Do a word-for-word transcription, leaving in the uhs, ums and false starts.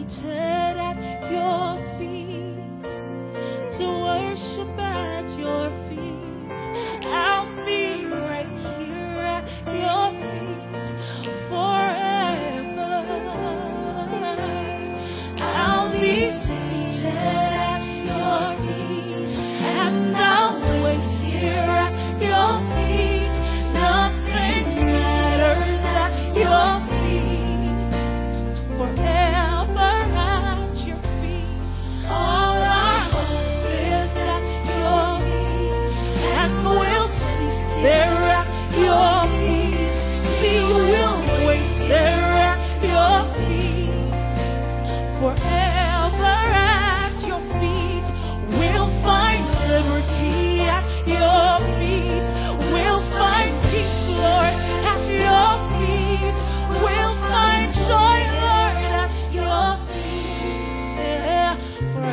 seated at your feet, to worship at your feet. I'll be right here at your feet forever. I'll be seated at your feet, and I'll wait here at your feet. Nothing matters at your feet, forever at your feet. All our hope is at your feet, and we'll seek there at your feet. See, we'll wait there at your feet, forever at your feet. We'll find liberty at your feet. We'll find peace, Lord, at your feet. We'll find joy, Lord, at your feet. Yeah. For